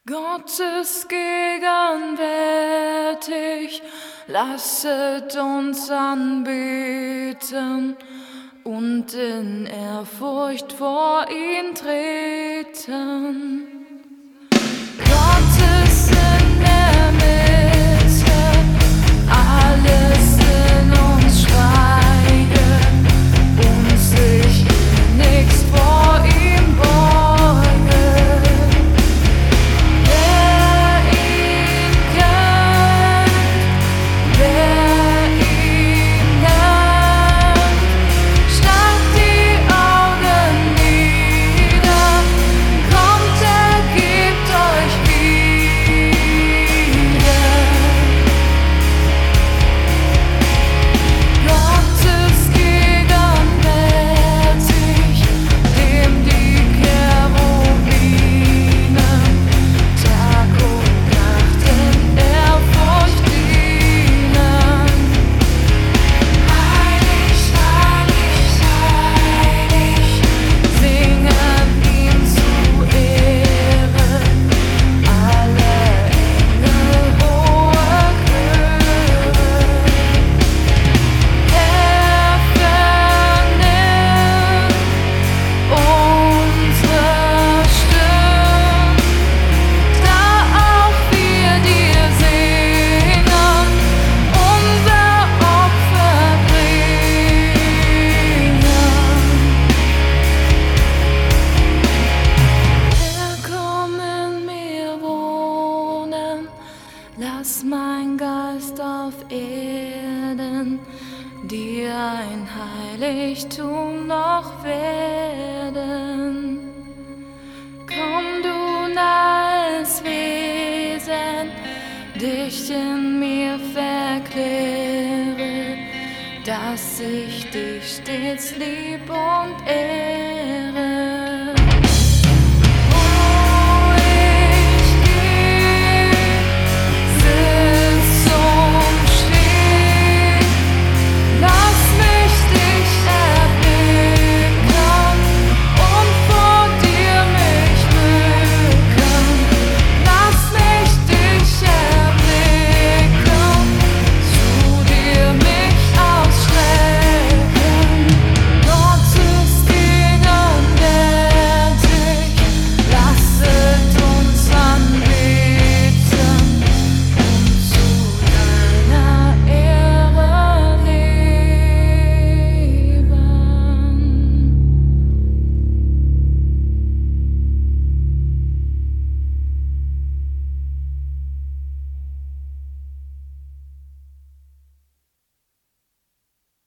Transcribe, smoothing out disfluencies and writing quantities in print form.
Gott ist gegenwärtig, lasset uns anbeten und in Ehrfurcht vor ihn treten. Gott ist in der Mitte, alles in uns schweigen und sich nichts vor ihm beugen. Wer ihn kennt, wer ihn nennt, schlagt die Augen nieder, kommt, er gibt euch wieder. Gott ist gegenwärtig, dem die Cherubinen Tag und Nacht in Ehrfurcht dienen. Heilig, heilig, heilig, singen ihm zu Ehre alle Engel, hohe Chöre. Er vernimmt unsere Stimmen, da auch wir dir singen, unser Opfer bringen. Herr, komm in mir wohnen, lass mein Geist auf Erden dir ein Heiligtum noch werden. Komm, du nahes Wesen, dich in mir verkläre, dass ich dich stets lieb und ehre.